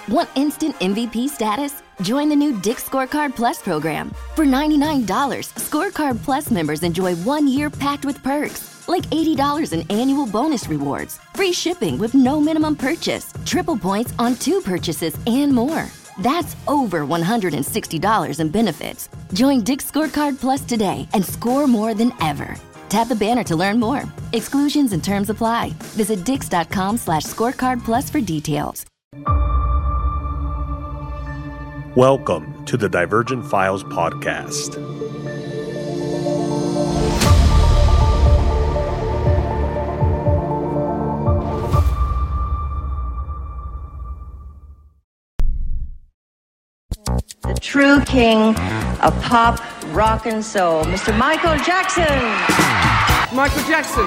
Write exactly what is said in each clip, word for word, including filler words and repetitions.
Want instant M V P status? Join the new Dick's Scorecard Plus program. For ninety-nine dollars, Scorecard Plus members enjoy one year packed with perks, like eighty dollars in annual bonus rewards, free shipping with no minimum purchase, triple points on two purchases, and more. That's over one hundred sixty dollars in benefits. Join Dick's Scorecard Plus today and score more than ever. Tap the banner to learn more. Exclusions and terms apply. Visit dix.com slash scorecard plus for details. Welcome to the Divergent Files podcast. The true king of pop, rock, and soul, Mister Michael Jackson. Michael Jackson.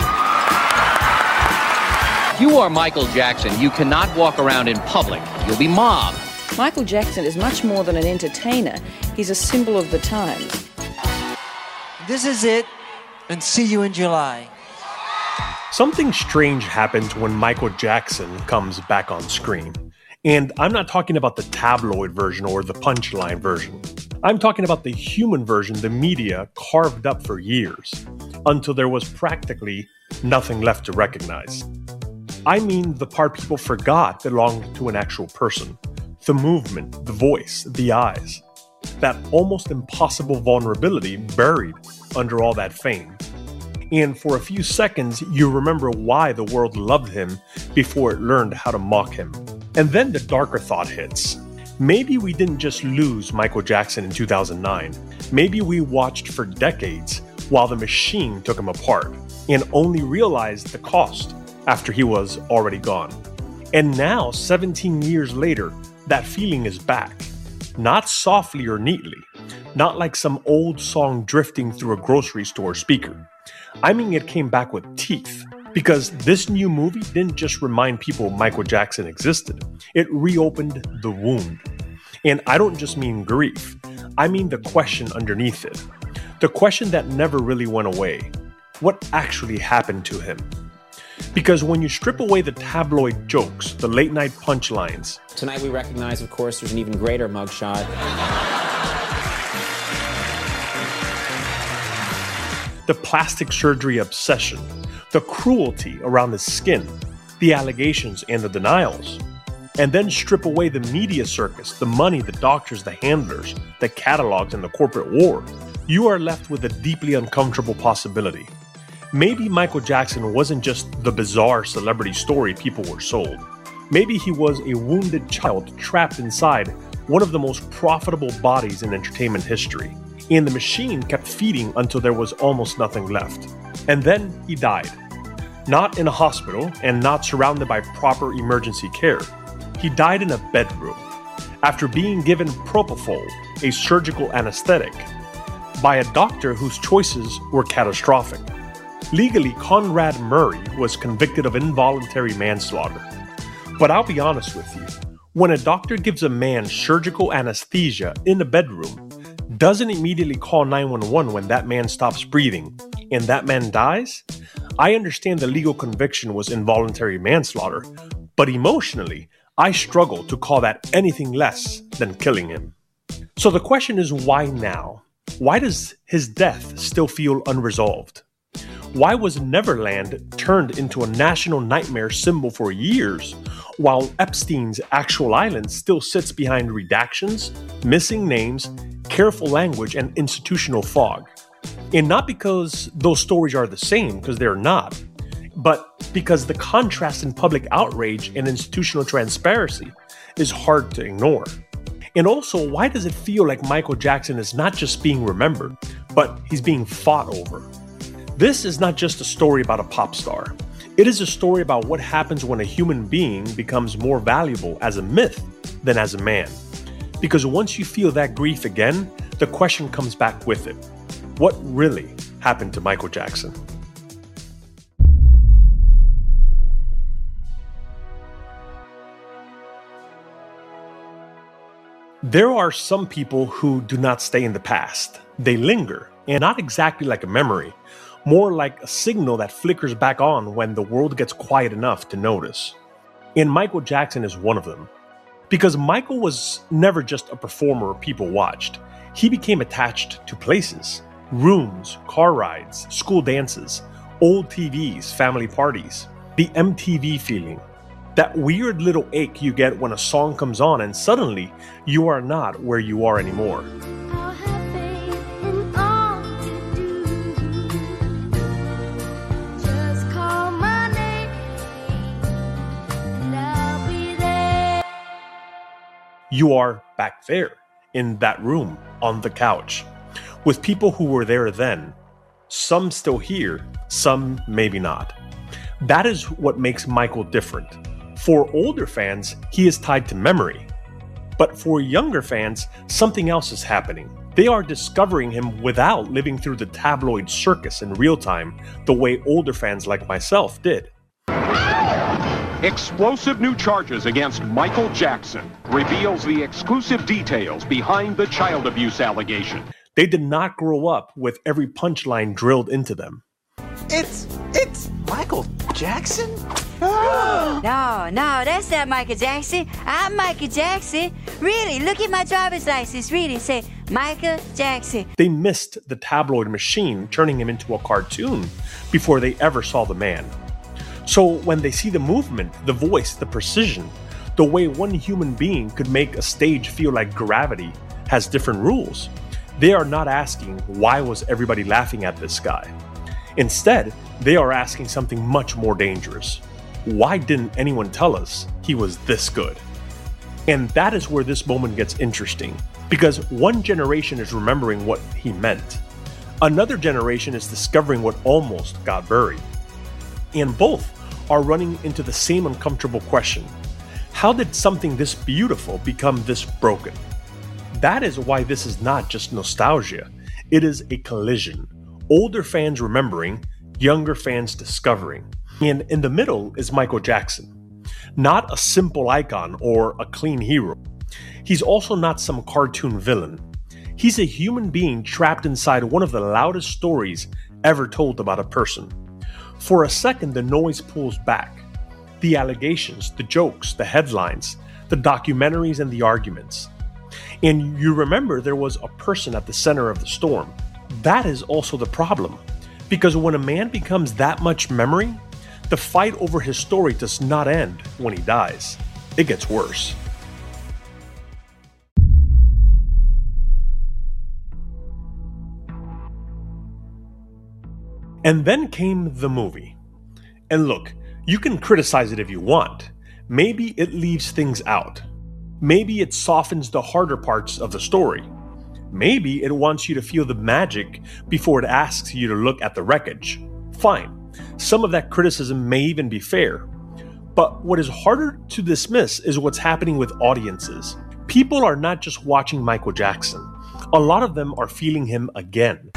You are Michael Jackson. You cannot walk around in public. You'll be mobbed. Michael Jackson is much more than an entertainer. He's a symbol of the times. This is it, and see you in July. Something strange happens when Michael Jackson comes back on screen. And I'm not talking about the tabloid version or the punchline version. I'm talking about the human version the media carved up for years, until there was practically nothing left to recognize. I mean the part people forgot belonged to an actual person. The movement, the voice, the eyes. That almost impossible vulnerability buried under all that fame. And for a few seconds, you remember why the world loved him before it learned how to mock him. And then the darker thought hits. Maybe we didn't just lose Michael Jackson in two thousand nine. Maybe we watched for decades while the machine took him apart and only realized the cost after he was already gone. And now, seventeen years later, that feeling is back. Not softly or neatly. Not like some old song drifting through a grocery store speaker. I mean, it came back with teeth. Because this new movie didn't just remind people Michael Jackson existed. It reopened the wound. And I don't just mean grief. I mean the question underneath it. The question that never really went away. What actually happened to him? Because when you strip away the tabloid jokes, the late night punchlines. Tonight we recognize, of course, there's an even greater mugshot. The plastic surgery obsession. The cruelty around his skin, the allegations and the denials, and then strip away the media circus, the money, the doctors, the handlers, the catalogs, and the corporate war, you are left with a deeply uncomfortable possibility. Maybe Michael Jackson wasn't just the bizarre celebrity story people were sold. Maybe he was a wounded child trapped inside one of the most profitable bodies in entertainment history, and the machine kept feeding until there was almost nothing left. And then he died. Not in a hospital and not surrounded by proper emergency care. He died in a bedroom after being given propofol, a surgical anesthetic, by a doctor whose choices were catastrophic. Legally, Conrad Murray was convicted of involuntary manslaughter. But I'll be honest with you, when a doctor gives a man surgical anesthesia in a bedroom, doesn't immediately call nine one one when that man stops breathing, and that man dies, I understand the legal conviction was involuntary manslaughter, but emotionally, I struggle to call that anything less than killing him. So the question is, why now? Why does his death still feel unresolved? Why was Neverland turned into a national nightmare symbol for years, while Epstein's actual island still sits behind redactions, missing names, careful language, and institutional fog? And not because those stories are the same, because they're not, but because the contrast in public outrage and institutional transparency is hard to ignore. And also, why does it feel like Michael Jackson is not just being remembered, but he's being fought over? This is not just a story about a pop star. It is a story about what happens when a human being becomes more valuable as a myth than as a man. Because once you feel that grief again, the question comes back with it. What really happened to Michael Jackson? There are some people who do not stay in the past. They linger, and not exactly like a memory, more like a signal that flickers back on when the world gets quiet enough to notice. And Michael Jackson is one of them. Because Michael was never just a performer people watched. He became attached to places, rooms, car rides, school dances, old T Vs, family parties, the M T V feeling. That weird little ache you get when a song comes on and suddenly you are not where you are anymore. You are back there, in that room, on the couch, with people who were there then. Some still here, some maybe not. That is what makes Michael different. For older fans, he is tied to memory. But for younger fans, something else is happening. They are discovering him without living through the tabloid circus in real time, the way older fans like myself did. Explosive new charges against Michael Jackson reveals the exclusive details behind the child abuse allegation. They did not grow up with every punchline drilled into them. It's, it's Michael Jackson? No, no, that's not Michael Jackson. I'm Michael Jackson. Really, look at my driver's license. Really, say Michael Jackson. They missed the tabloid machine turning him into a cartoon before they ever saw the man. So when they see the movement, the voice, the precision, the way one human being could make a stage feel like gravity has different rules, they are not asking, why was everybody laughing at this guy? Instead, they are asking something much more dangerous. Why didn't anyone tell us he was this good? And that is where this moment gets interesting, because one generation is remembering what he meant. Another generation is discovering what almost got buried. And both are running into the same uncomfortable question. How did something this beautiful become this broken? That is why this is not just nostalgia. It is a collision. Older fans remembering, younger fans discovering. And in the middle is Michael Jackson. Not a simple icon or a clean hero. He's also not some cartoon villain. He's a human being trapped inside one of the loudest stories ever told about a person. For a second, the noise pulls back. The allegations, the jokes, the headlines, the documentaries, and the arguments. And you remember there was a person at the center of the storm. That is also the problem. Because when a man becomes that much memory, the fight over his story does not end when he dies. It gets worse. And then came the movie. And look, you can criticize it if you want. Maybe it leaves things out. Maybe it softens the harder parts of the story. Maybe it wants you to feel the magic before it asks you to look at the wreckage. Fine. Some of that criticism may even be fair. But what is harder to dismiss is what's happening with audiences. People are not just watching Michael Jackson. A lot of them are feeling him again.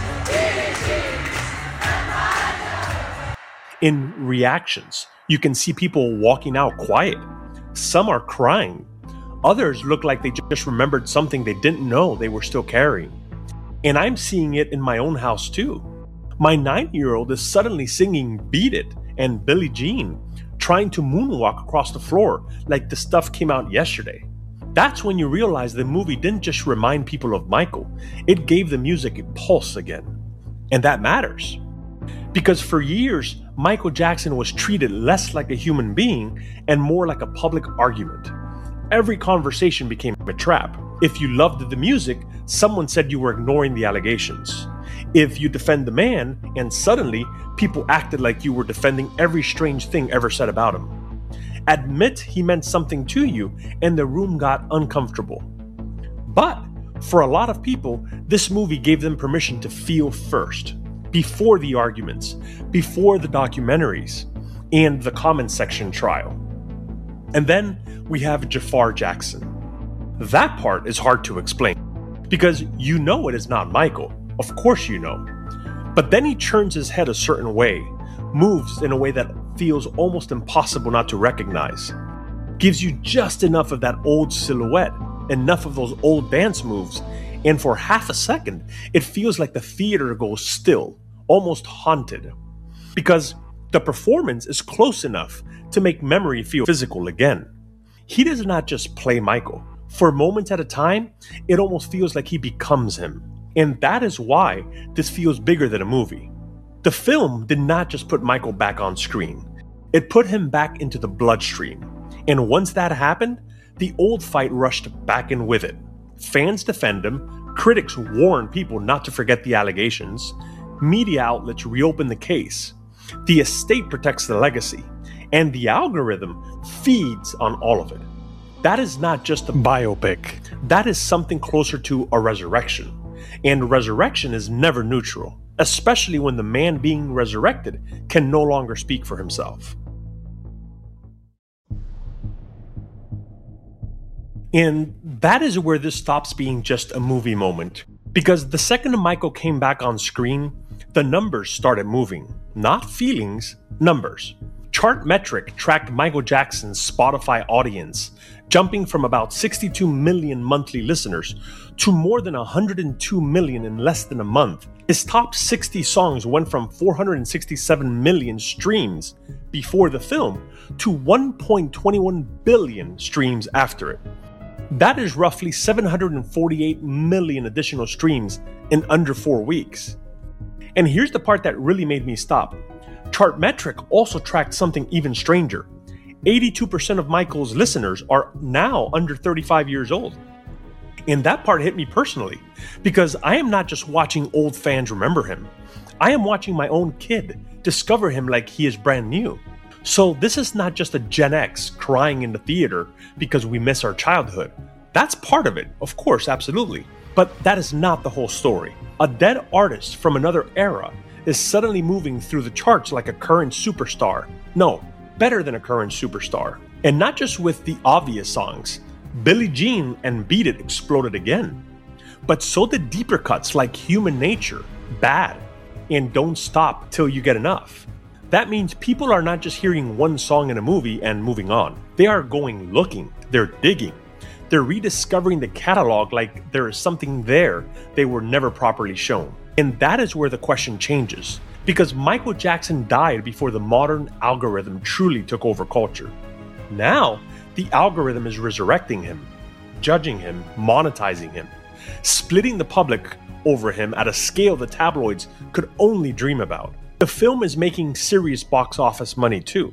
In reactions, you can see people walking out quiet. Some are crying. Others look like they just remembered something they didn't know they were still carrying. And I'm seeing it in my own house too. My nine-year-old is suddenly singing Beat It and Billie Jean, trying to moonwalk across the floor like the stuff came out yesterday. That's when you realize the movie didn't just remind people of Michael, it gave the music a pulse again. And that matters. Because for years, Michael Jackson was treated less like a human being and more like a public argument. Every conversation became a trap. If you loved the music, someone said you were ignoring the allegations. If you defend the man, and suddenly people acted like you were defending every strange thing ever said about him. Admit he meant something to you, and the room got uncomfortable. But for a lot of people, this movie gave them permission to feel first. Before the arguments, before the documentaries, and the comment section trial. And then we have Jafar Jackson. That part is hard to explain, because you know it is not Michael, of course you know. But then he turns his head a certain way, moves in a way that feels almost impossible not to recognize. Gives you just enough of that old silhouette, enough of those old dance moves, and for half a second, it feels like the theater goes still, almost haunted. Because the performance is close enough to make memory feel physical again. He does not just play Michael. For moments at a time, it almost feels like he becomes him. And that is why this feels bigger than a movie. The film did not just put Michael back on screen. It put him back into the bloodstream. And once that happened, the old fight rushed back in with it. Fans defend him, critics warn people not to forget the allegations, media outlets reopen the case, the estate protects the legacy, and the algorithm feeds on all of it. That is not just a biopic. That is something closer to a resurrection. And resurrection is never neutral, especially when the man being resurrected can no longer speak for himself. And that is where this stops being just a movie moment. Because the second Michael came back on screen, the numbers started moving. Not feelings, numbers. Chartmetric tracked Michael Jackson's Spotify audience, jumping from about sixty-two million monthly listeners to more than one hundred two million in less than a month. His top sixty songs went from four hundred sixty-seven million streams before the film to one point two one billion streams after it. That is roughly seven hundred forty-eight million additional streams in under four weeks. And here's the part that really made me stop. Chartmetric also tracked something even stranger. eighty-two percent of Michael's listeners are now under thirty-five years old. And that part hit me personally, because I am not just watching old fans remember him. I am watching my own kid discover him like he is brand new. So this is not just a Gen X crying in the theater because we miss our childhood. That's part of it, of course, absolutely. But that is not the whole story. A dead artist from another era is suddenly moving through the charts like a current superstar. No, better than a current superstar. And not just with the obvious songs. Billie Jean and Beat It exploded again. But so did deeper cuts like Human Nature, Bad, and Don't Stop Till You Get Enough. That means people are not just hearing one song in a movie and moving on. They are going looking, they're digging. They're rediscovering the catalog like there is something there they were never properly shown. And that is where the question changes. Because Michael Jackson died before the modern algorithm truly took over culture. Now, the algorithm is resurrecting him, judging him, monetizing him, splitting the public over him at a scale the tabloids could only dream about. The film is making serious box office money too.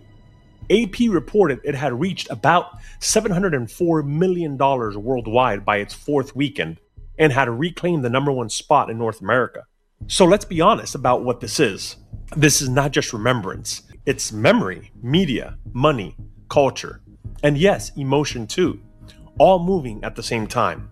A P reported it had reached about seven hundred four million dollars worldwide by its fourth weekend and had reclaimed the number one spot in North America. So let's be honest about what this is. This is not just remembrance. It's memory, media, money, culture, and yes, emotion too, all moving at the same time.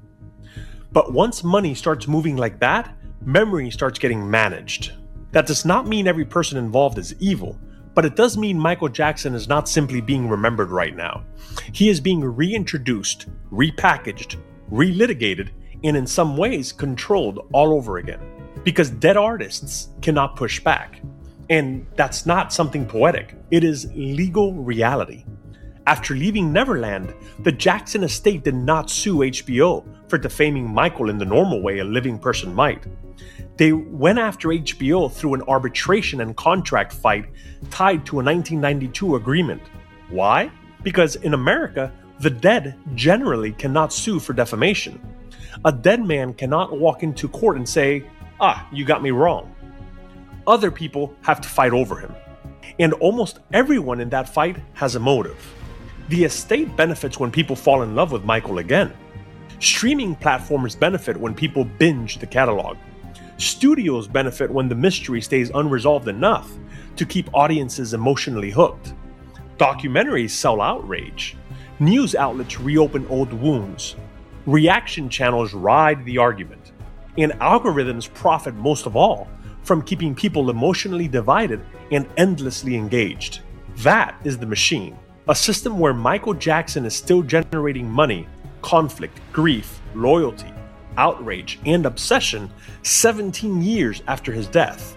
But once money starts moving like that, memory starts getting managed. That does not mean every person involved is evil, but it does mean Michael Jackson is not simply being remembered right now. He is being reintroduced, repackaged, relitigated, and in some ways controlled all over again. Because dead artists cannot push back. And that's not something poetic. It is legal reality. After leaving Neverland, the Jackson estate did not sue H B O for defaming Michael in the normal way a living person might. They went after H B O through an arbitration and contract fight tied to a nineteen ninety-two agreement. Why? Because in America, the dead generally cannot sue for defamation. A dead man cannot walk into court and say, "Ah, you got me wrong." Other people have to fight over him. And almost everyone in that fight has a motive. The estate benefits when people fall in love with Michael again. Streaming platforms benefit when people binge the catalog. Studios benefit when the mystery stays unresolved enough to keep audiences emotionally hooked. Documentaries sell outrage. News outlets reopen old wounds. Reaction channels ride the argument. And algorithms profit most of all from keeping people emotionally divided and endlessly engaged. That is the machine. A system where Michael Jackson is still generating money, conflict, grief, loyalty, outrage, and obsession seventeen years after his death.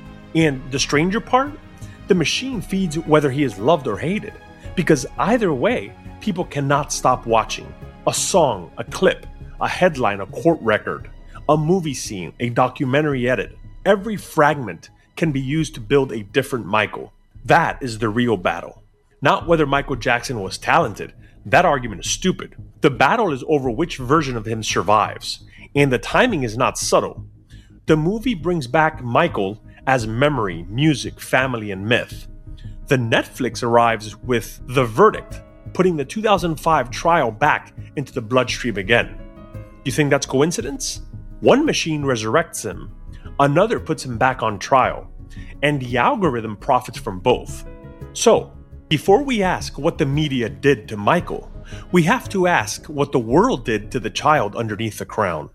And the stranger part? The machine feeds whether he is loved or hated. Because either way, people cannot stop watching. A song, a clip, a headline, a court record, a movie scene, a documentary edit. Every fragment can be used to build a different Michael. That is the real battle. Not whether Michael Jackson was talented. That argument is stupid. The battle is over which version of him survives, and the timing is not subtle. The movie brings back Michael as memory, music, family, and myth. The Netflix arrives with The Verdict, putting the two thousand five trial back into the bloodstream again. You think that's coincidence? One machine resurrects him, another puts him back on trial, and the algorithm profits from both. So, before we ask what the media did to Michael, we have to ask what the world did to the child underneath the crown.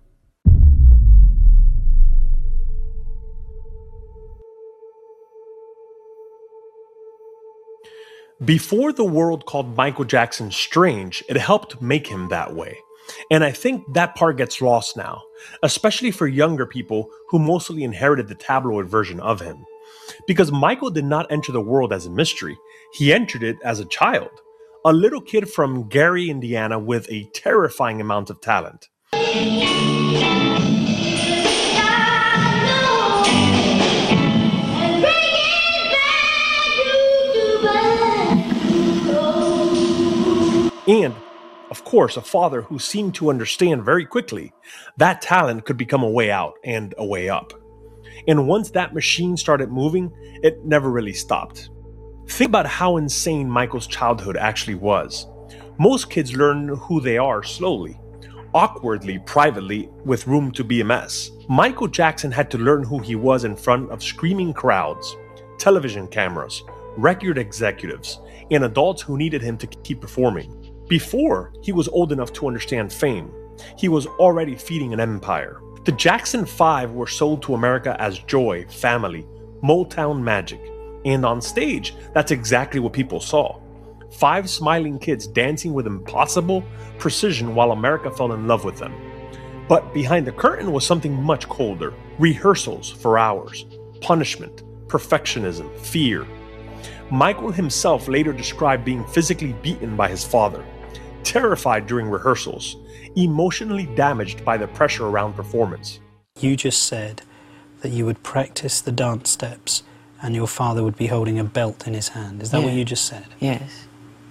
Before the world called Michael Jackson strange, it helped make him that way. And I think that part gets lost now, especially for younger people who mostly inherited the tabloid version of him. Because Michael did not enter the world as a mystery, he entered it as a child. A little kid from Gary, Indiana with a terrifying amount of talent. And, of course, a father who seemed to understand very quickly that talent could become a way out and a way up. And once that machine started moving, it never really stopped. Think about how insane Michael's childhood actually was. Most kids learn who they are slowly, awkwardly, privately, with room to be a mess. Michael Jackson had to learn who he was in front of screaming crowds, television cameras, record executives, and adults who needed him to keep performing. Before he was old enough to understand fame, he was already feeding an empire. The Jackson Five were sold to America as joy, family, Motown magic. And on stage, that's exactly what people saw. Five smiling kids dancing with impossible precision while America fell in love with them. But behind the curtain was something much colder. Rehearsals for hours, punishment, perfectionism, fear. Michael himself later described being physically beaten by his father, terrified during rehearsals, emotionally damaged by the pressure around performance. You just said that you would practice the dance steps and your father would be holding a belt in his hand. Is that yeah. what you just said? Yes.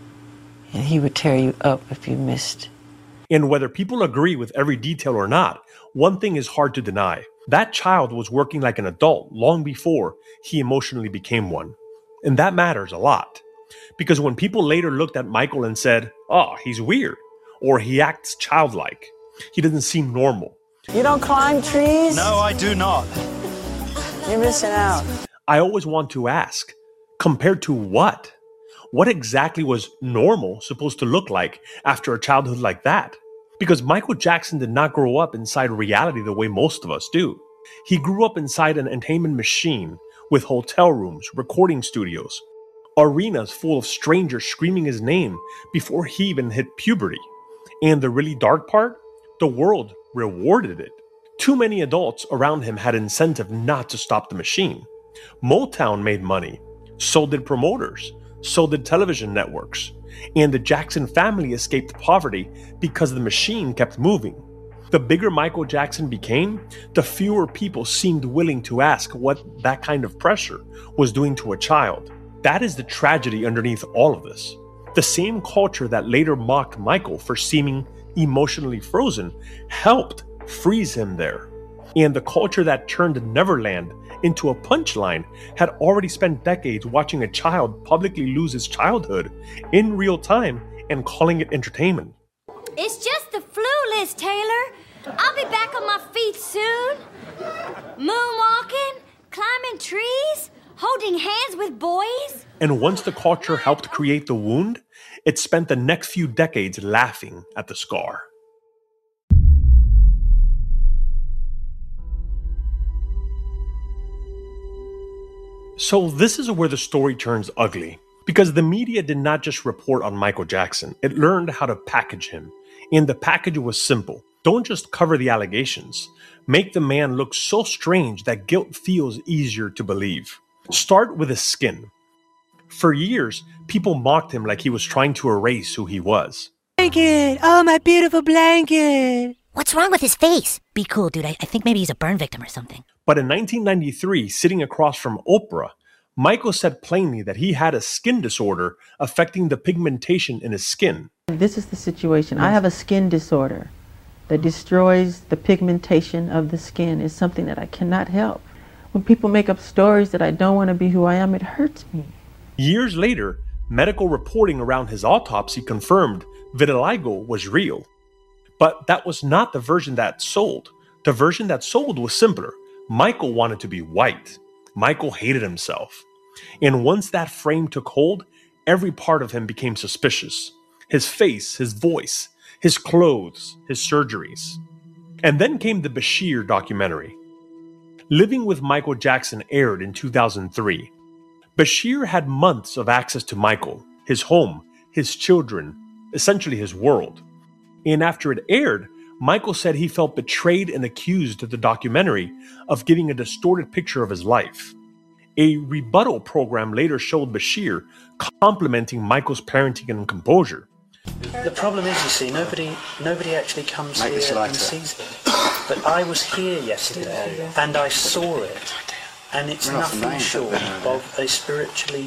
And he would tear you up if you missed. And whether people agree with every detail or not, one thing is hard to deny. That child was working like an adult long before he emotionally became one. And that matters a lot. Because when people later looked at Michael and said, oh, he's weird, or he acts childlike, he doesn't seem normal. You don't climb trees? No, I do not. You're missing out. I always want to ask, compared to what? What exactly was normal supposed to look like after a childhood like that? Because Michael Jackson did not grow up inside reality the way most of us do. He grew up inside an entertainment machine with hotel rooms, recording studios, arenas full of strangers screaming his name before he even hit puberty. And the really dark part? The world rewarded it. Too many adults around him had incentive not to stop the machine. Motown made money, so did promoters, so did television networks, and the Jackson family escaped poverty because the machine kept moving. The bigger Michael Jackson became, the fewer people seemed willing to ask what that kind of pressure was doing to a child. That is the tragedy underneath all of this. The same culture that later mocked Michael for seeming emotionally frozen helped freeze him there. And the culture that turned Neverland into a punchline had already spent decades watching a child publicly lose his childhood in real time and calling it entertainment. It's just the flu, Liz Taylor. I'll be back on my feet soon. Moonwalking, climbing trees, holding hands with boys. And once the culture helped create the wound, it spent the next few decades laughing at the scar. So this is where the story turns ugly, because the media did not just report on Michael Jackson, it learned how to package him. And the package was simple. Don't just cover the allegations. Make the man look so strange that guilt feels easier to believe. Start with his skin. For years, people mocked him like he was trying to erase who he was. Blanket! Oh, my beautiful blanket! What's wrong with his face? Be cool, dude. I, I think maybe he's a burn victim or something. But in nineteen ninety-three, sitting across from Oprah, Michael said plainly that he had a skin disorder affecting the pigmentation in his skin. This is the situation. I have a skin disorder that destroys the pigmentation of the skin. It's something that I cannot help. When people make up stories that I don't want to be who I am, it hurts me. Years later, medical reporting around his autopsy confirmed vitiligo was real. But that was not the version that sold. The version that sold was simpler. Michael wanted to be white. Michael hated himself. And once that frame took hold, every part of him became suspicious. His face, his voice, his clothes, his surgeries. And then came the Bashir documentary. Living with Michael Jackson aired in two thousand three. Bashir had months of access to Michael, his home, his children, essentially his world. And after it aired, Michael said he felt betrayed and accused of the documentary of giving a distorted picture of his life. A rebuttal program later showed Bashir complimenting Michael's parenting and composure. The problem is, you see, nobody nobody actually comes Make here and sees it. But I was here yesterday and I saw it. And it's nothing short of a spiritually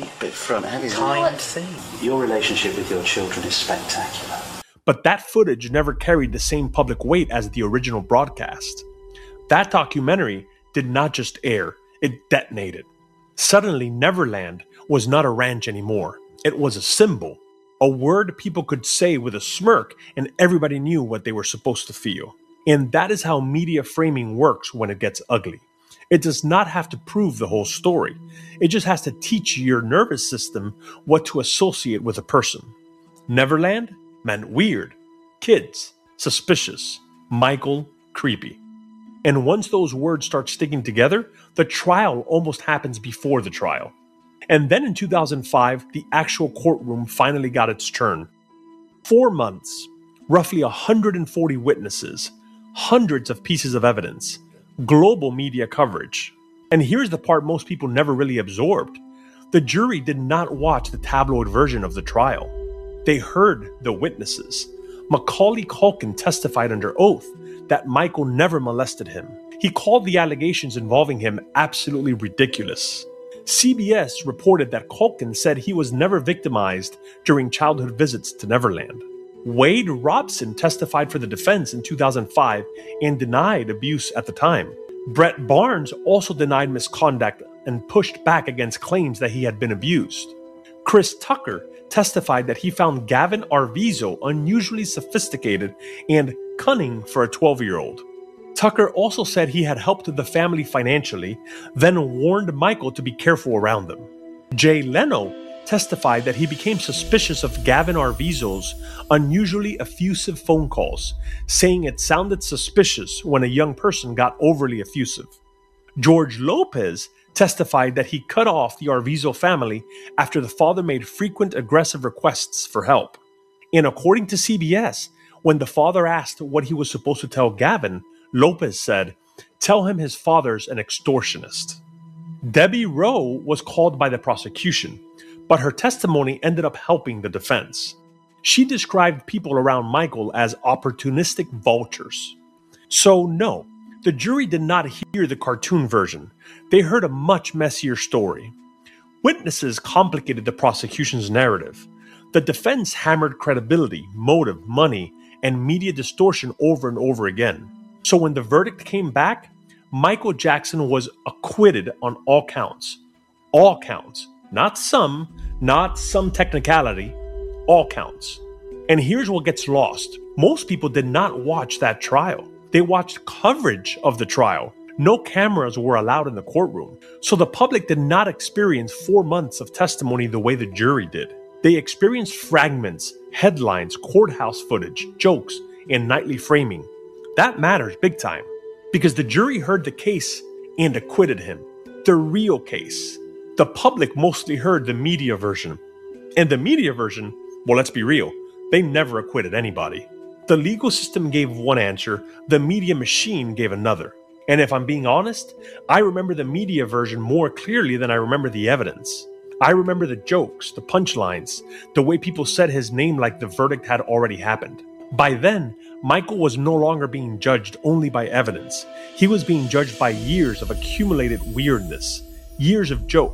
kind thing. Your relationship with your children is spectacular. But that footage never carried the same public weight as the original broadcast. That documentary did not just air, it detonated. Suddenly, Neverland was not a ranch anymore. It was a symbol, a word people could say with a smirk, and everybody knew what they were supposed to feel. And that is how media framing works when it gets ugly. It does not have to prove the whole story. It just has to teach your nervous system what to associate with a person. Neverland meant weird, kids, suspicious, Michael, creepy. And once those words start sticking together, the trial almost happens before the trial. And then in two thousand five, the actual courtroom finally got its turn. Four months, roughly one hundred forty witnesses, hundreds of pieces of evidence, global media coverage. And here's the part most people never really absorbed. The jury did not watch the tabloid version of the trial. They heard the witnesses. Macaulay Culkin testified under oath that Michael never molested him. He called the allegations involving him absolutely ridiculous. C B S reported that Culkin said he was never victimized during childhood visits to Neverland. Wade Robson testified for the defense in two thousand five and denied abuse at the time. Brett Barnes also denied misconduct and pushed back against claims that he had been abused. Chris Tucker testified that he found Gavin Arvizo unusually sophisticated and cunning for a twelve-year-old. Tucker also said he had helped the family financially, then warned Michael to be careful around them. Jay Leno testified that he became suspicious of Gavin Arvizo's unusually effusive phone calls, saying it sounded suspicious when a young person got overly effusive. George Lopez testified that he cut off the Arvizo family after the father made frequent aggressive requests for help. And according to C B S, when the father asked what he was supposed to tell Gavin, Lopez said, "Tell him his father's an extortionist." Debbie Rowe was called by the prosecution, but her testimony ended up helping the defense. She described people around Michael as opportunistic vultures. So no, the jury did not hear the cartoon version. They heard a much messier story. Witnesses complicated the prosecution's narrative. The defense hammered credibility, motive, money, and media distortion over and over again. So when the verdict came back, Michael Jackson was acquitted on all counts. All counts. Not some, not some technicality. All counts. And here's what gets lost. Most people did not watch that trial. They watched coverage of the trial. No cameras were allowed in the courtroom. So the public did not experience four months of testimony the way the jury did. They experienced fragments, headlines, courthouse footage, jokes, and nightly framing. That matters big time, because the jury heard the case and acquitted him. The real case. The public mostly heard the media version. And the media version, well, let's be real, they never acquitted anybody. The legal system gave one answer, the media machine gave another. And if I'm being honest, I remember the media version more clearly than I remember the evidence. I remember the jokes, the punchlines, the way people said his name like the verdict had already happened. By then, Michael was no longer being judged only by evidence. He was being judged by years of accumulated weirdness, years of jokes.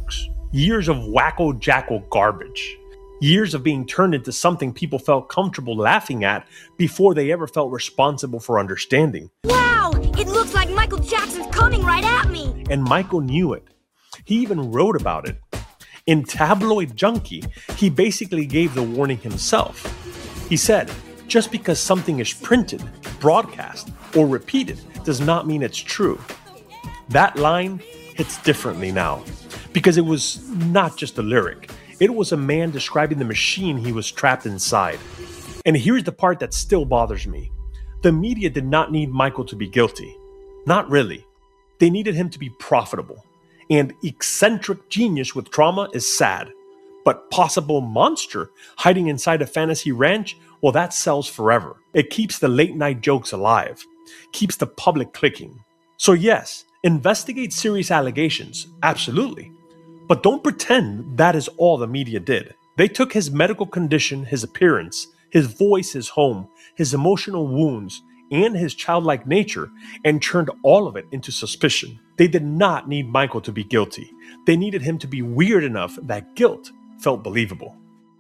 Years of wacko-jackal garbage. Years of being turned into something people felt comfortable laughing at before they ever felt responsible for understanding. Wow! It looks like Michael Jackson's coming right at me! And Michael knew it. He even wrote about it. In Tabloid Junkie, he basically gave the warning himself. He said, just because something is printed, broadcast, or repeated does not mean it's true. That line hits differently now, because it was not just a lyric. It was a man describing the machine he was trapped inside. And here's the part that still bothers me. The media did not need Michael to be guilty. Not really. They needed him to be profitable. And eccentric genius with trauma is sad. But possible monster hiding inside a fantasy ranch, well, that sells forever. It keeps the late night jokes alive. Keeps the public clicking. So yes, investigate serious allegations, absolutely. But don't pretend that is all the media did. They took his medical condition, his appearance, his voice, his home, his emotional wounds, and his childlike nature, and turned all of it into suspicion. They did not need Michael to be guilty. They needed him to be weird enough that guilt felt believable.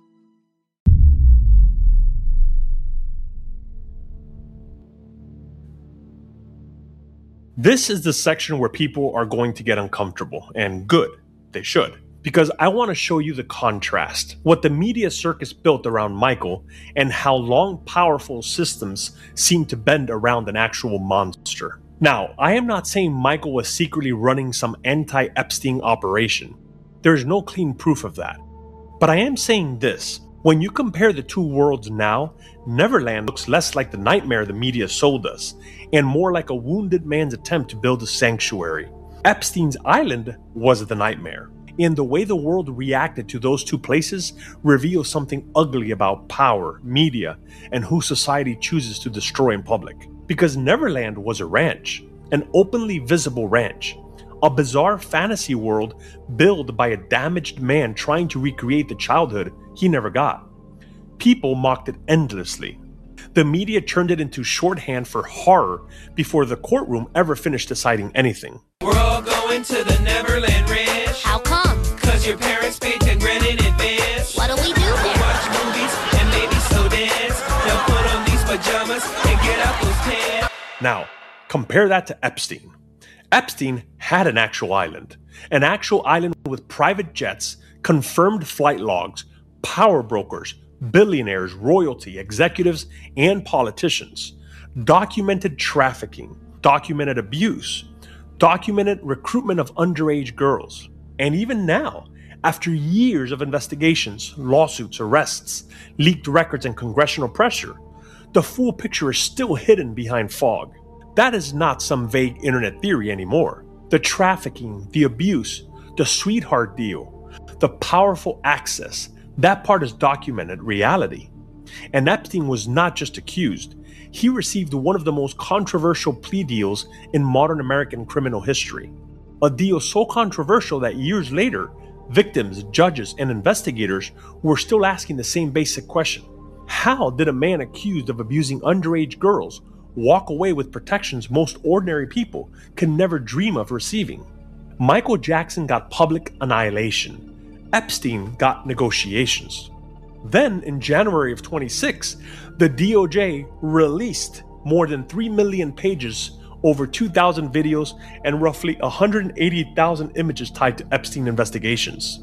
This is the section where people are going to get uncomfortable, and good. They should, because I want to show you the contrast, what the media circus built around Michael, and how long powerful systems seem to bend around an actual monster. Now, I am not saying Michael was secretly running some anti-Epstein operation. There is no clean proof of that. But I am saying this, when you compare the two worlds now, Neverland looks less like the nightmare the media sold us, and more like a wounded man's attempt to build a sanctuary. Epstein's Island was the nightmare, and the way the world reacted to those two places reveals something ugly about power, media, and who society chooses to destroy in public. Because Neverland was a ranch, an openly visible ranch, a bizarre fantasy world built by a damaged man trying to recreate the childhood he never got. People mocked it endlessly. The media turned it into shorthand for horror before the courtroom ever finished deciding anything. We're all going to the Neverland Ranch. How come? Cause your parents paid ten grand in advance. What do we do there? Watch movies and maybe slow dance. Now put on these pajamas and get out those pants. Now, compare that to Epstein. Epstein had an actual island. An actual island with private jets, confirmed flight logs, power brokers, billionaires, royalty, executives, and politicians. Documented trafficking, documented abuse, documented recruitment of underage girls. And even now, after years of investigations, lawsuits, arrests, leaked records, and congressional pressure, the full picture is still hidden behind fog. That is not some vague internet theory anymore. The trafficking, the abuse, the sweetheart deal, the powerful access, that part is documented reality. And Epstein was not just accused. He received one of the most controversial plea deals in modern American criminal history. A deal so controversial that years later, victims, judges, and investigators were still asking the same basic question. How did a man accused of abusing underage girls walk away with protections most ordinary people can never dream of receiving? Michael Jackson got public annihilation. Epstein got negotiations. Then, in January of twenty-six, the D O J released more than three million pages, over two thousand videos, and roughly one hundred eighty thousand images tied to Epstein investigations.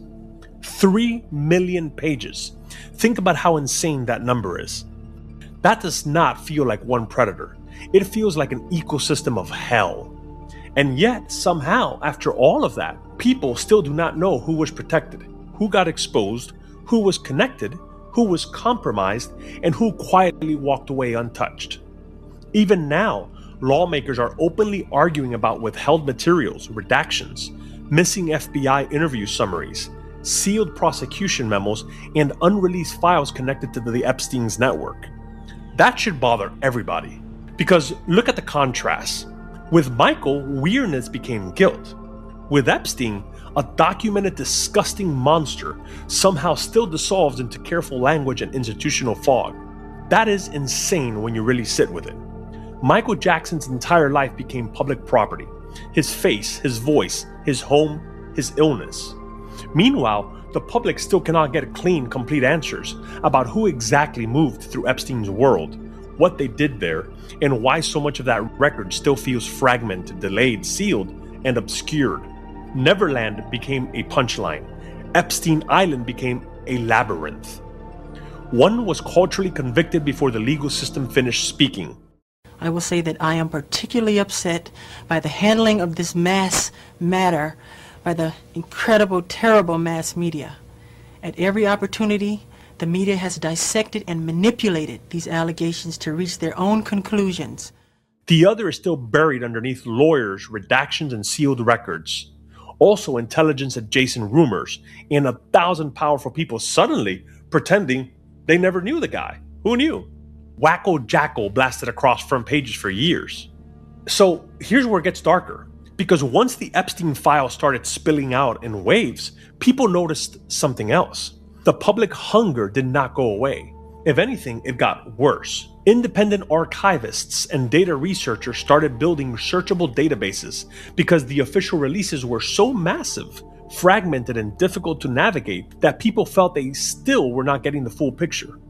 three million pages. Think about how insane that number is. That does not feel like one predator. It feels like an ecosystem of hell. And yet, somehow, after all of that, people still do not know who was protected, who got exposed, who was connected, who was compromised, and who quietly walked away untouched. Even now, lawmakers are openly arguing about withheld materials, redactions, missing F B I interview summaries, sealed prosecution memos, and unreleased files connected to the Epstein's network. That should bother everybody. Because look at the contrast. With Michael, weirdness became guilt. With Epstein, a documented disgusting monster somehow still dissolves into careful language and institutional fog. That is insane when you really sit with it. Michael Jackson's entire life became public property. His face, his voice, his home, his illness. Meanwhile, the public still cannot get clean, complete answers about who exactly moved through Epstein's world, what they did there, and why so much of that record still feels fragmented, delayed, sealed, and obscured. Neverland became a punchline. Epstein Island became a labyrinth. One was culturally convicted before the legal system finished speaking. I will say that I am particularly upset by the handling of this mass matter by the incredible, terrible mass media. At every opportunity, the media has dissected and manipulated these allegations to reach their own conclusions. The other is still buried underneath lawyers, redactions, and sealed records. Also intelligence-adjacent rumors, and a thousand powerful people suddenly pretending they never knew the guy. Who knew? Wacko Jackal blasted across front pages for years. So here's where it gets darker. Because once the Epstein files started spilling out in waves, people noticed something else. The public hunger did not go away. If anything, it got worse. Independent archivists and data researchers started building searchable databases because the official releases were so massive, fragmented, and difficult to navigate that people felt they still were not getting the full picture.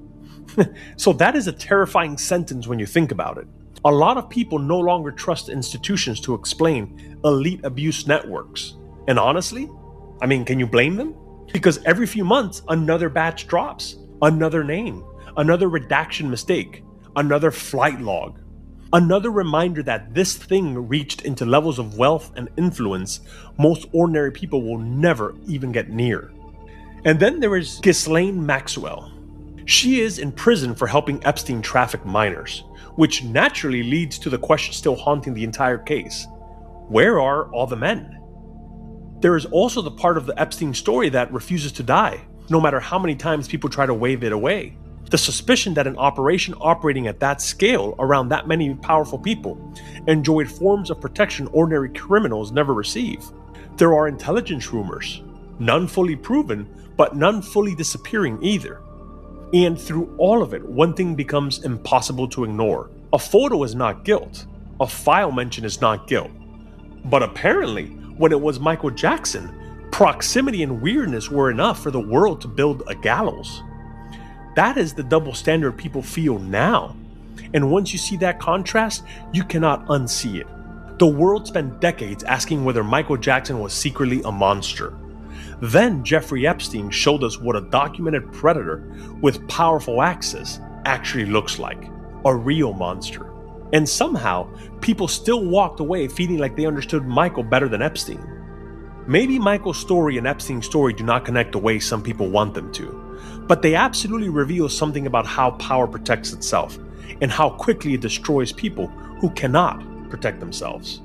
So that is a terrifying sentence when you think about it. A lot of people no longer trust institutions to explain elite abuse networks. And honestly, I mean, can you blame them? Because every few months, another batch drops, another name, another redaction mistake, another flight log, another reminder that this thing reached into levels of wealth and influence most ordinary people will never even get near. And then there is Ghislaine Maxwell. She is in prison for helping Epstein traffic minors, which naturally leads to the question still haunting the entire case. Where are all the men? There is also the part of the Epstein story that refuses to die, no matter how many times people try to wave it away. The suspicion that an operation operating at that scale around that many powerful people enjoyed forms of protection ordinary criminals never receive. There are intelligence rumors, none fully proven, but none fully disappearing either. And through all of it, one thing becomes impossible to ignore. A photo is not guilt. A file mention is not guilt. But apparently, when it was Michael Jackson, proximity and weirdness were enough for the world to build a gallows. That is the double standard people feel now. And once you see that contrast, you cannot unsee it. The world spent decades asking whether Michael Jackson was secretly a monster. Then Jeffrey Epstein showed us what a documented predator with powerful access actually looks like. A real monster. And somehow, people still walked away feeling like they understood Michael better than Epstein. Maybe Michael's story and Epstein's story do not connect the way some people want them to, but they absolutely reveal something about how power protects itself, and how quickly it destroys people who cannot protect themselves.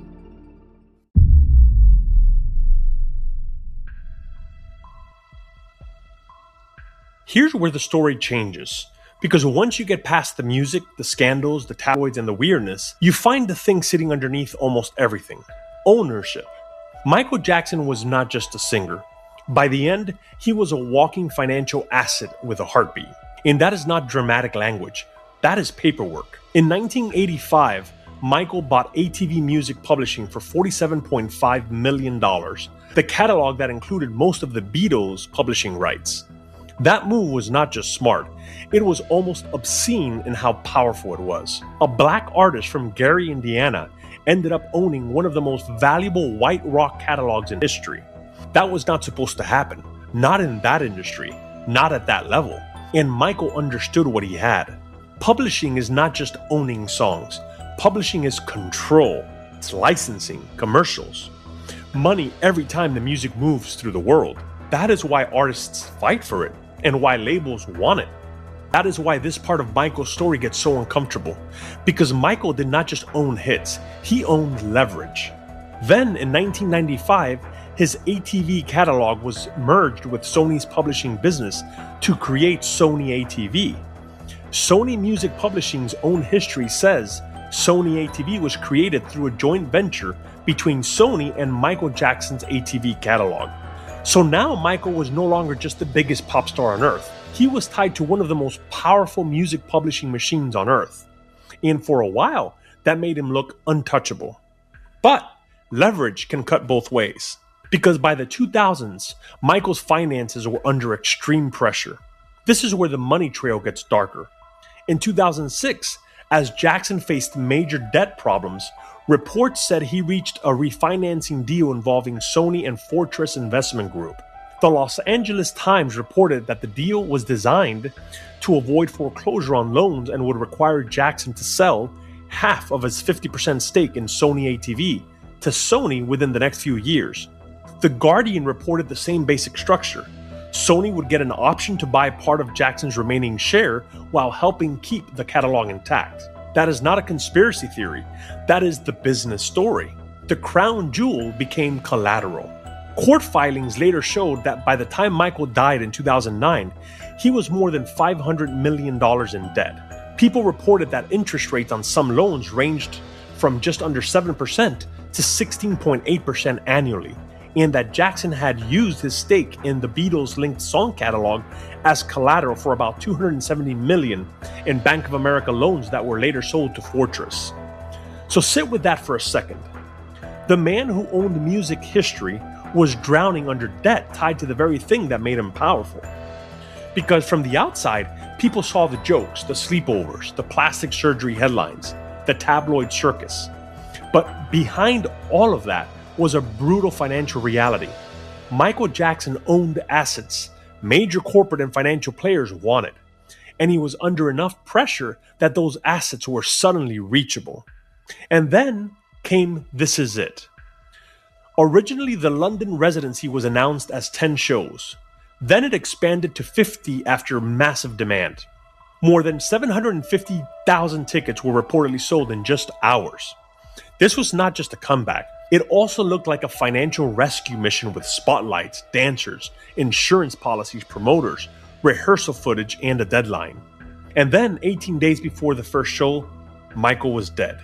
Here's where the story changes, because once you get past the music, the scandals, the tabloids, and the weirdness, you find the thing sitting underneath almost everything: ownership. Michael Jackson was not just a singer. By the end, he was a walking financial asset with a heartbeat. And that is not dramatic language, that is paperwork. In nineteen eighty-five, Michael bought A T V Music Publishing for forty-seven point five million dollars, the catalog that included most of the Beatles' publishing rights. That move was not just smart, it was almost obscene in how powerful it was. A black artist from Gary, Indiana, ended up owning one of the most valuable white rock catalogs in history. That was not supposed to happen, not in that industry, not at that level. And Michael understood what he had. Publishing is not just owning songs, publishing is control, it's licensing, commercials, money every time the music moves through the world. That is why artists fight for it, and why labels want it. That is why this part of Michael's story gets so uncomfortable, because Michael did not just own hits, he owned leverage. Then in nineteen ninety-five, his A T V catalog was merged with Sony's publishing business to create Sony A T V. Sony Music Publishing's own history says Sony A T V was created through a joint venture between Sony and Michael Jackson's A T V catalog. So now Michael was no longer just the biggest pop star on earth. He was tied to one of the most powerful music publishing machines on earth. And for a while, that made him look untouchable. But leverage can cut both ways. Because by the two thousands, Michael's finances were under extreme pressure. This is where the money trail gets darker. In two thousand six, as Jackson faced major debt problems, reports said he reached a refinancing deal involving Sony and Fortress Investment Group. The Los Angeles Times reported that the deal was designed to avoid foreclosure on loans and would require Jackson to sell half of his fifty percent stake in Sony A T V to Sony within the next few years. The Guardian reported the same basic structure. Sony would get an option to buy part of Jackson's remaining share while helping keep the catalog intact. That is not a conspiracy theory. That is the business story. The crown jewel became collateral. Court filings later showed that by the time Michael died in two thousand nine, he was more than five hundred million dollars in debt. People reported that interest rates on some loans ranged from just under seven percent to sixteen point eight percent annually, and that Jackson had used his stake in the Beatles-linked song catalog as collateral for about two hundred seventy million dollars in Bank of America loans that were later sold to Fortress. So sit with that for a second. The man who owned music history was drowning under debt tied to the very thing that made him powerful. Because from the outside, people saw the jokes, the sleepovers, the plastic surgery headlines, the tabloid circus. But behind all of that was a brutal financial reality. Michael Jackson owned assets major corporate and financial players wanted, and he was under enough pressure that those assets were suddenly reachable. And then came This Is It. Originally, the London residency was announced as ten shows. Then it expanded to fifty after massive demand. More than seven hundred fifty thousand tickets were reportedly sold in just hours. This was not just a comeback. It also looked like a financial rescue mission with spotlights, dancers, insurance policies, promoters, rehearsal footage, and a deadline. And then, eighteen days before the first show, Michael was dead.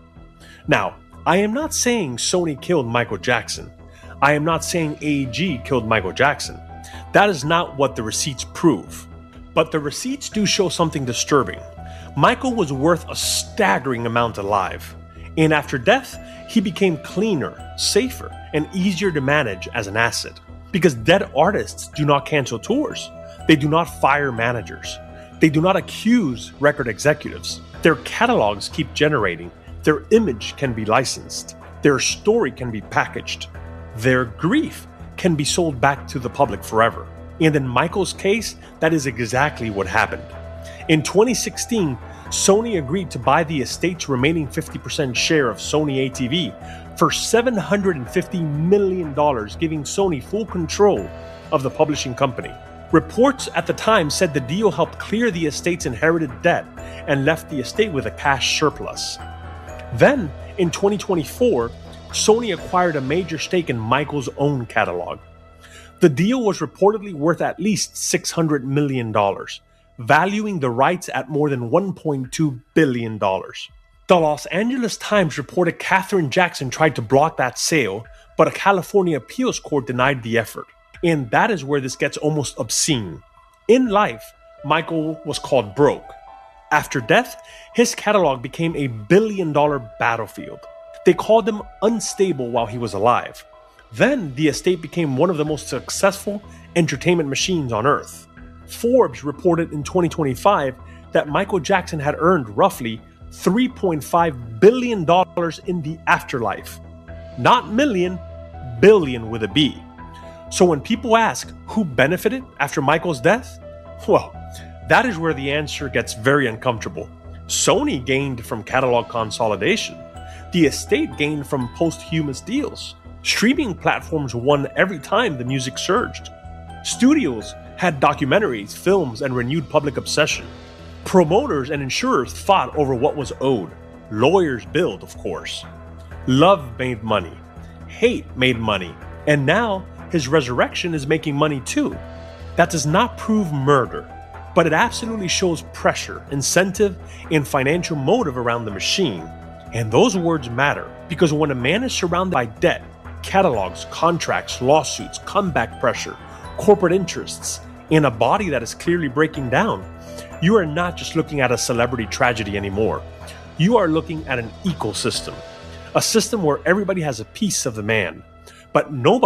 Now, I am not saying Sony killed Michael Jackson. I am not saying A E G killed Michael Jackson. That is not what the receipts prove. But the receipts do show something disturbing. Michael was worth a staggering amount alive. And after death, he became cleaner, safer, and easier to manage as an asset. Because dead artists do not cancel tours. They do not fire managers. They do not accuse record executives. Their catalogs keep generating. Their image can be licensed. Their story can be packaged. Their grief can be sold back to the public forever. And in Michael's case, that is exactly what happened. In twenty sixteen, Sony agreed to buy the estate's remaining fifty percent share of Sony A T V for seven hundred fifty million dollars, giving Sony full control of the publishing company. Reports at the time said the deal helped clear the estate's inherited debt and left the estate with a cash surplus. Then, in twenty twenty-four, Sony acquired a major stake in Michael's own catalog. The deal was reportedly worth at least six hundred million dollars, valuing the rights at more than one point two billion dollars. The Los Angeles Times reported Katherine Jackson tried to block that sale, but a California appeals court denied the effort. And that is where this gets almost obscene. In life, Michael was called broke. After death, his catalog became a billion-dollar battlefield. They called him unstable while he was alive. Then, the estate became one of the most successful entertainment machines on Earth. Forbes reported in twenty twenty-five that Michael Jackson had earned roughly three point five billion dollars in the afterlife. Not million, billion with a B. So when people ask who benefited after Michael's death, well, that is where the answer gets very uncomfortable. Sony gained from catalog consolidation. The estate gained from posthumous deals. Streaming platforms won every time the music surged. Studios had documentaries, films, and renewed public obsession. Promoters and insurers fought over what was owed. Lawyers billed, of course. Love made money. Hate made money. And now, his resurrection is making money too. That does not prove murder, but it absolutely shows pressure, incentive, and financial motive around the machine. And those words matter, because when a man is surrounded by debt, catalogs, contracts, lawsuits, comeback pressure, corporate interests, and a body that is clearly breaking down, you are not just looking at a celebrity tragedy anymore. You are looking at an ecosystem, a system where everybody has a piece of the man, but nobody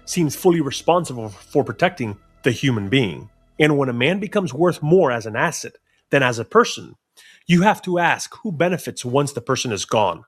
seems fully responsible for protecting the human being. And when a man becomes worth more as an asset than as a person, you have to ask who benefits once the person is gone.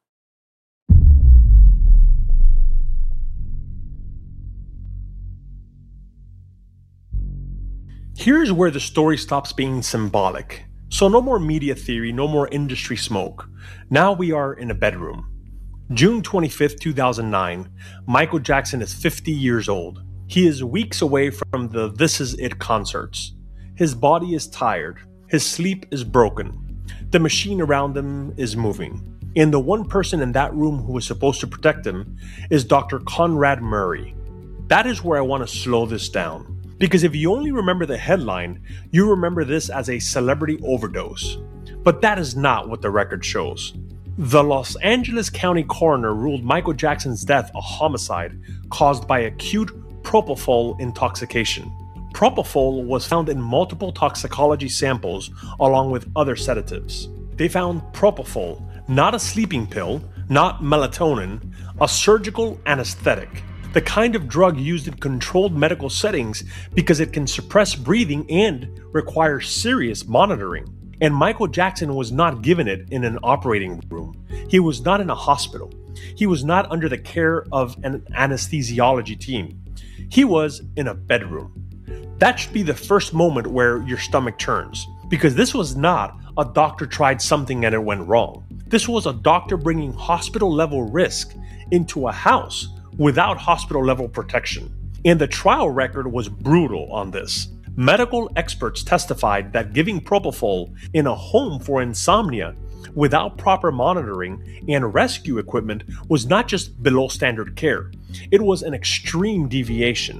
Here's where the story stops being symbolic. So no more media theory, no more industry smoke. Now we are in a bedroom. June twenty-fifth, two thousand nine, Michael Jackson is fifty years old. He is weeks away from the This Is It concerts. His body is tired. His sleep is broken. The machine around him is moving. And the one person in that room who is supposed to protect him is Doctor Conrad Murray. That is where I want to slow this down. Because if you only remember the headline, you remember this as a celebrity overdose. But that is not what the record shows. The Los Angeles County coroner ruled Michael Jackson's death a homicide caused by acute propofol intoxication. Propofol was found in multiple toxicology samples along with other sedatives. They found propofol, not a sleeping pill, not melatonin, a surgical anesthetic, the kind of drug used in controlled medical settings because it can suppress breathing and require serious monitoring. And Michael Jackson was not given it in an operating room. He was not in a hospital. He was not under the care of an anesthesiology team. He was in a bedroom. That should be the first moment where your stomach turns, because this was not a doctor tried something and it went wrong. This was a doctor bringing hospital-level risk into a house without hospital-level protection. And the trial record was brutal on this. Medical experts testified that giving propofol in a home for insomnia without proper monitoring and rescue equipment was not just below standard care, it was an extreme deviation.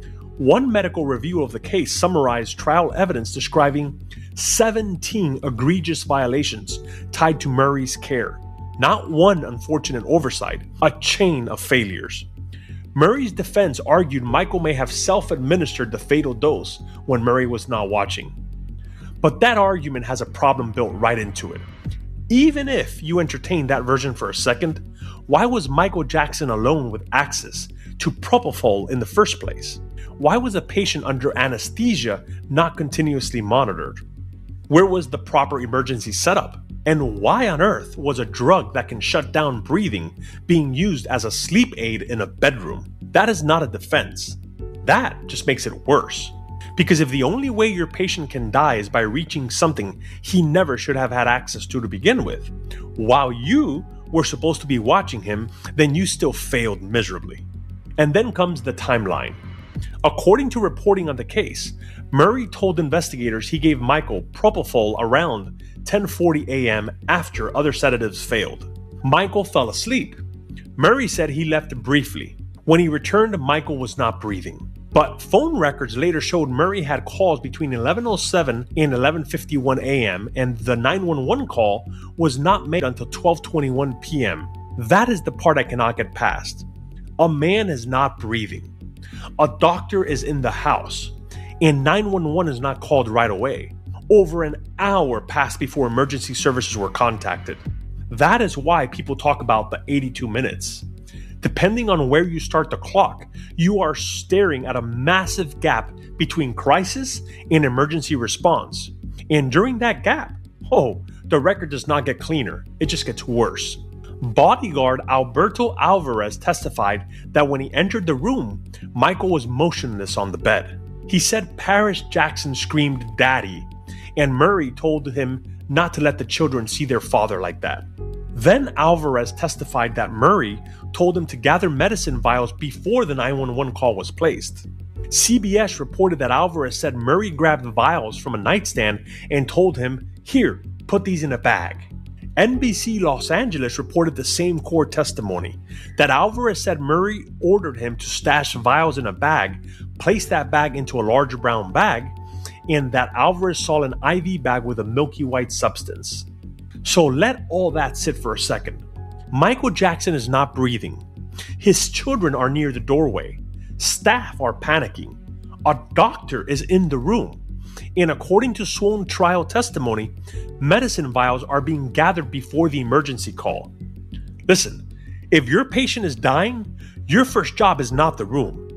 One medical review of the case summarized trial evidence describing seventeen egregious violations tied to Murray's care. Not one unfortunate oversight, a chain of failures. Murray's defense argued Michael may have self-administered the fatal dose when Murray was not watching. But that argument has a problem built right into it. Even if you entertain that version for a second, why was Michael Jackson alone with access to propofol in the first place? Why was a patient under anesthesia not continuously monitored? Where was the proper emergency setup? And why on earth was a drug that can shut down breathing being used as a sleep aid in a bedroom? That is not a defense. That just makes it worse. Because if the only way your patient can die is by reaching something he never should have had access to to begin with, while you were supposed to be watching him, then you still failed miserably. And then comes the timeline. According to reporting on the case, Murray told investigators he gave Michael propofol around ten forty a.m. after other sedatives failed. Michael fell asleep. Murray said he left briefly. When he returned, Michael was not breathing. But phone records later showed Murray had calls between eleven oh seven and eleven fifty-one a.m. and the nine one one call was not made until twelve twenty-one p.m. That is the part I cannot get past. A man is not breathing. A doctor is in the house, and nine one one is not called right away. Over an hour passed before emergency services were contacted. That is why people talk about the eighty-two minutes. Depending on where you start the clock, you are staring at a massive gap between crisis and emergency response. And during that gap, oh, the record does not get cleaner, it just gets worse. Bodyguard Alberto Alvarez testified that when he entered the room, Michael was motionless on the bed. He said Paris Jackson screamed "Daddy," and Murray told him not to let the children see their father like that. Then Alvarez testified that Murray told him to gather medicine vials before the nine one one call was placed. C B S reported that Alvarez said Murray grabbed vials from a nightstand and told him, "Here, put these in a bag." N B C Los Angeles reported the same court testimony, that Alvarez said Murray ordered him to stash vials in a bag, place that bag into a large brown bag, and that Alvarez saw an I V bag with a milky white substance. So let all that sit for a second. Michael Jackson is not breathing. His children are near the doorway. Staff are panicking. A doctor is in the room. And according to sworn trial testimony, medicine vials are being gathered before the emergency call. Listen, if your patient is dying, your first job is not the room.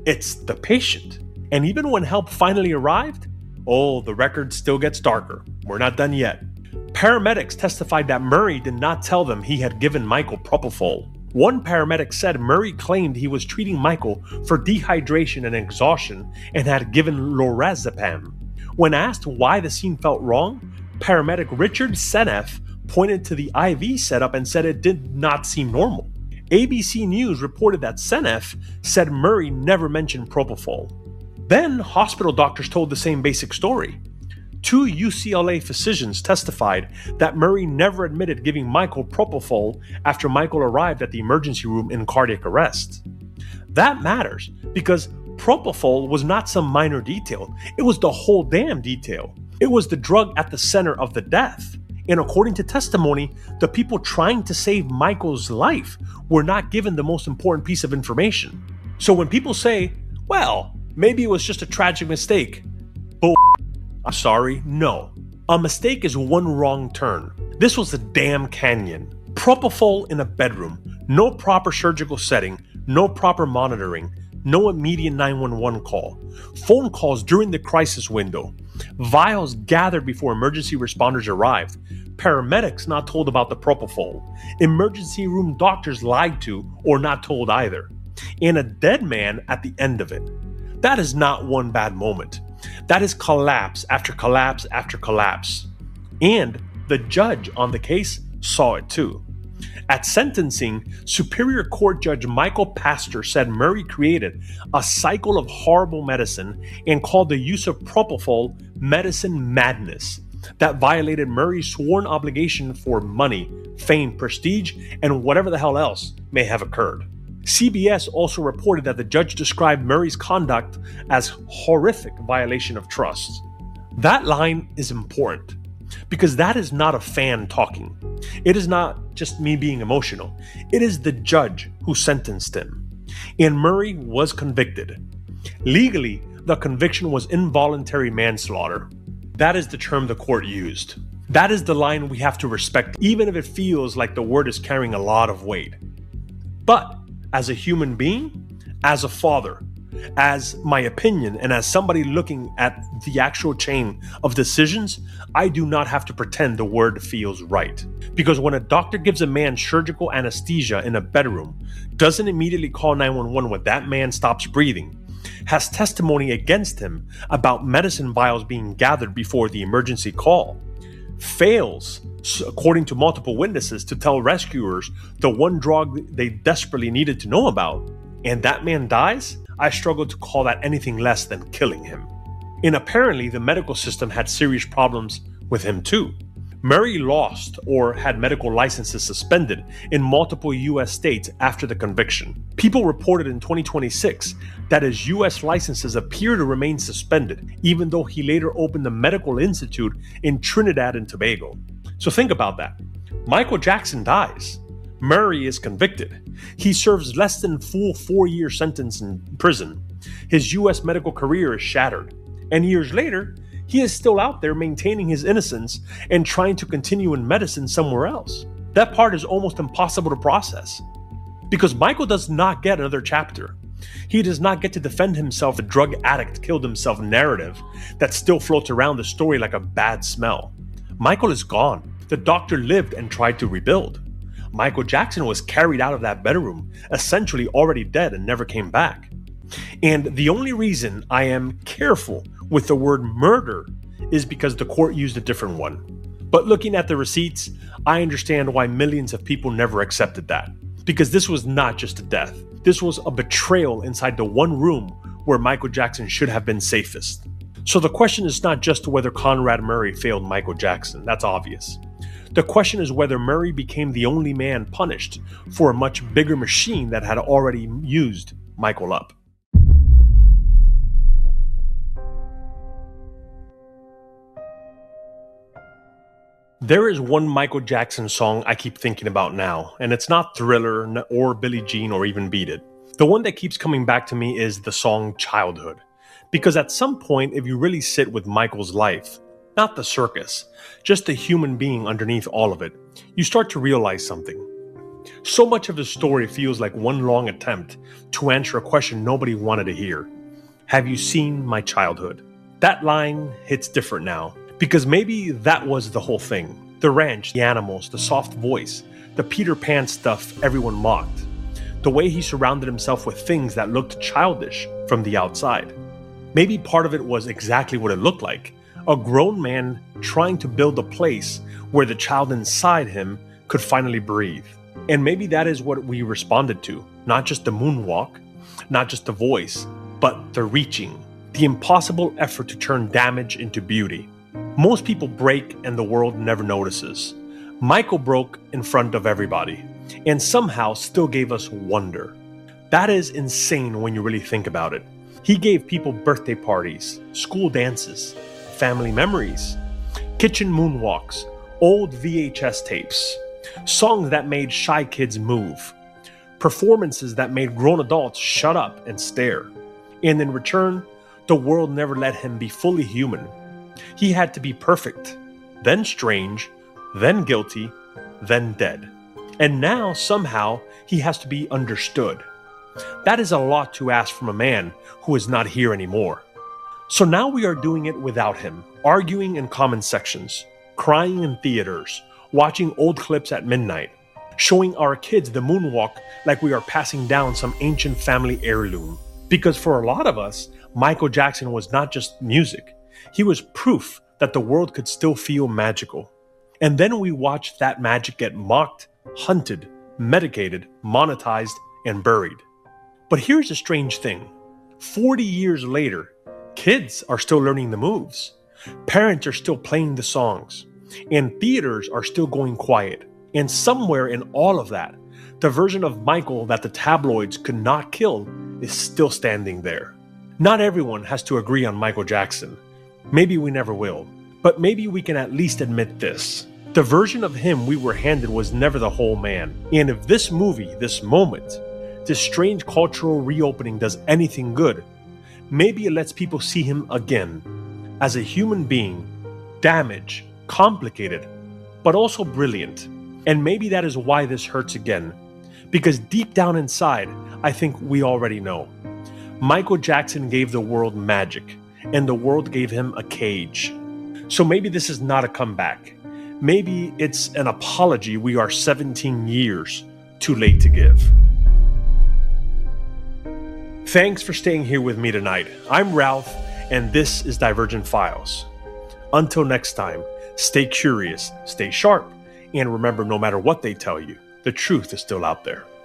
It's the patient. And even when help finally arrived, oh, the record still gets darker. We're not done yet. Paramedics testified that Murray did not tell them he had given Michael propofol. One paramedic said Murray claimed he was treating Michael for dehydration and exhaustion and had given lorazepam. When asked why the scene felt wrong, paramedic Richard Seneff pointed to the I V setup and said it did not seem normal. A B C News reported that Seneff said Murray never mentioned propofol. Then hospital doctors told the same basic story. Two U C L A physicians testified that Murray never admitted giving Michael propofol after Michael arrived at the emergency room in cardiac arrest. That matters because propofol was not some minor detail, it was the whole damn detail. It was the drug at the center of the death. And according to testimony, the people trying to save Michael's life were not given the most important piece of information. So when people say, well, maybe it was just a tragic mistake, bull, I'm sorry, no. A mistake is one wrong turn. This was the damn canyon. Propofol in a bedroom, no proper surgical setting, no proper monitoring, no immediate nine one one call, phone calls during the crisis window, vials gathered before emergency responders arrived, paramedics not told about the propofol, emergency room doctors lied to or not told either, and a dead man at the end of it. That is not one bad moment. That is collapse after collapse after collapse. And the judge on the case saw it too. At sentencing, Superior Court Judge Michael Pastor said Murray created a cycle of horrible medicine and called the use of propofol medicine madness that violated Murray's sworn obligation for money, fame, prestige, and whatever the hell else may have occurred. C B S also reported that the judge described Murray's conduct as horrific violation of trust. That line is important because that is not a fan talking. It is not just me being emotional. It is the judge who sentenced him. And Murray was convicted. Legally, the conviction was involuntary manslaughter. That is the term the court used. That is the line we have to respect, even if it feels like the word is carrying a lot of weight. But as a human being, as a father, as my opinion, and as somebody looking at the actual chain of decisions, I do not have to pretend the word feels right. Because when a doctor gives a man surgical anesthesia in a bedroom, doesn't immediately call nine one one when that man stops breathing, has testimony against him about medicine vials being gathered before the emergency call, fails, according to multiple witnesses, to tell rescuers the one drug they desperately needed to know about, and that man dies, I struggle to call that anything less than killing him. And apparently the medical system had serious problems with him too. Murray lost or had medical licenses suspended in multiple U S states after the conviction. People reported in twenty twenty-six that his U S licenses appear to remain suspended, even though he later opened a medical institute in Trinidad and Tobago. So think about that. Michael Jackson dies. Murray is convicted. He serves less than full four-year sentence in prison. His U S medical career is shattered. And years later, he is still out there maintaining his innocence and trying to continue in medicine somewhere else. That part is almost impossible to process. Because Michael does not get another chapter. He does not get to defend himself the drug addict killed himself narrative that still floats around the story like a bad smell. Michael is gone. The doctor lived and tried to rebuild. Michael Jackson was carried out of that bedroom, essentially already dead and never came back. And the only reason I am careful with the word murder is because the court used a different one. But looking at the receipts, I understand why millions of people never accepted that. Because this was not just a death. This was a betrayal inside the one room where Michael Jackson should have been safest. So the question is not just whether Conrad Murray failed Michael Jackson, that's obvious. The question is whether Murray became the only man punished for a much bigger machine that had already used Michael up. There is one Michael Jackson song I keep thinking about now, and it's not Thriller or Billie Jean or even Beat It. The one that keeps coming back to me is the song Childhood. Because at some point, if you really sit with Michael's life, not the circus, just the human being underneath all of it, you start to realize something. So much of the story feels like one long attempt to answer a question nobody wanted to hear. Have you seen my childhood? That line hits different now, because maybe that was the whole thing. The ranch, the animals, the soft voice, the Peter Pan stuff everyone mocked. The way he surrounded himself with things that looked childish from the outside. Maybe part of it was exactly what it looked like. A grown man trying to build a place where the child inside him could finally breathe. And maybe that is what we responded to. Not just the moonwalk, not just the voice, but the reaching. The impossible effort to turn damage into beauty. Most people break and the world never notices. Michael broke in front of everybody, and somehow still gave us wonder. That is insane when you really think about it. He gave people birthday parties, school dances, family memories, kitchen moonwalks, old V H S tapes, songs that made shy kids move, performances that made grown adults shut up and stare. And in return, the world never let him be fully human. He had to be perfect, then strange, then guilty, then dead. And now, somehow, he has to be understood. That is a lot to ask from a man who is not here anymore. So now we are doing it without him, arguing in comment sections, crying in theaters, watching old clips at midnight, showing our kids the moonwalk like we are passing down some ancient family heirloom. Because for a lot of us, Michael Jackson was not just music. He was proof that the world could still feel magical. And then we watched that magic get mocked, hunted, medicated, monetized, and buried. But here's a strange thing. forty years later, kids are still learning the moves. Parents are still playing the songs. And theaters are still going quiet. And somewhere in all of that, the version of Michael that the tabloids could not kill is still standing there. Not everyone has to agree on Michael Jackson. Maybe we never will. But maybe we can at least admit this. The version of him we were handed was never the whole man. And if this movie, this moment, this strange cultural reopening does anything good, maybe it lets people see him again as a human being, damaged, complicated, but also brilliant. And maybe that is why this hurts again. Because deep down inside, I think we already know. Michael Jackson gave the world magic, and the world gave him a cage. So maybe this is not a comeback. Maybe it's an apology we are seventeen years too late to give. Thanks for staying here with me tonight. I'm Ralph, and this is Divergent Files. Until next time, stay curious, stay sharp, and remember, no matter what they tell you, the truth is still out there.